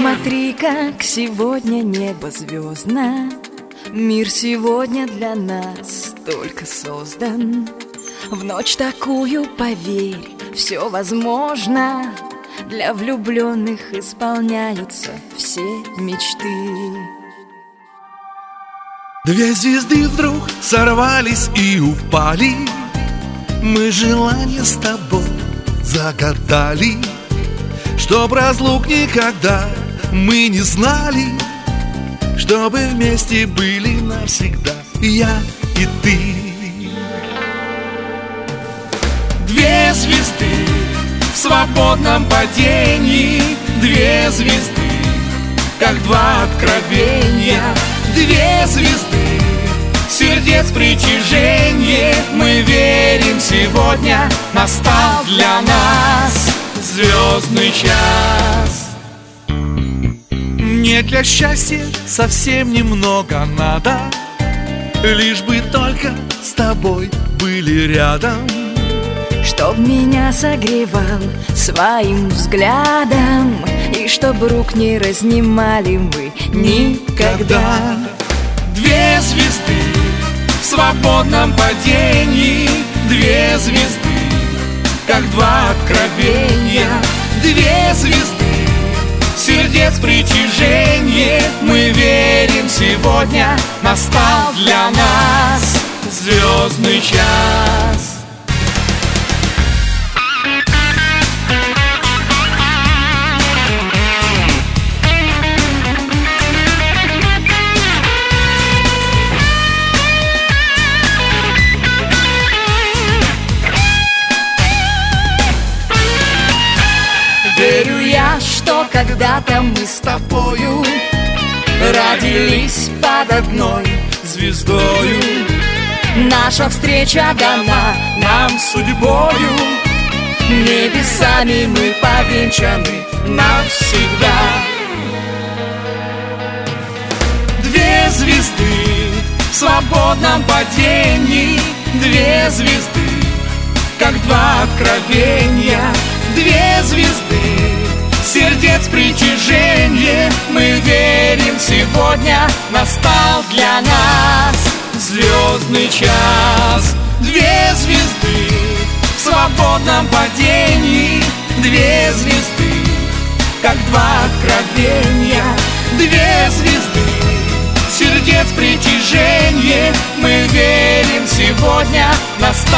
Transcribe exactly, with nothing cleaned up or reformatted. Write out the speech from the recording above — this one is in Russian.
Посмотри, как сегодня небо звездно. Мир сегодня для нас только создан. В ночь такую, поверь, все возможно. Для влюбленных исполняются все мечты. Две звезды вдруг сорвались и упали. Мы желание с тобой загадали, чтоб разлук никогда мы не знали, чтобы вместе были навсегда я и ты. Две звезды в свободном падении, две звезды, как два откровения. Две звезды, сердец притяжение. Мы верим, сегодня настал для нас звездный час. Мне для счастья совсем немного надо, лишь бы только с тобой были рядом. Чтоб меня согревал своим взглядом, и чтоб рук не разнимали мы никогда. Две звезды в свободном падении, две звезды, как два откровения. Две звезды, сердец притяжение. Мы верим, сегодня настал для нас звездный час. Верю я, что когда-то мы с тобою родились под одной Звездою наша встреча дана нам судьбою. Небесами мы повенчаны навсегда. Две звезды в свободном падении, две звезды, как два откровения. Две звезды, сердец притяжение. Мы верим, сегодня настал для нас звездный час. Две звезды в свободном падении, две звезды, как два откровения. Две звезды, сердец притяжение. Мы верим, сегодня настал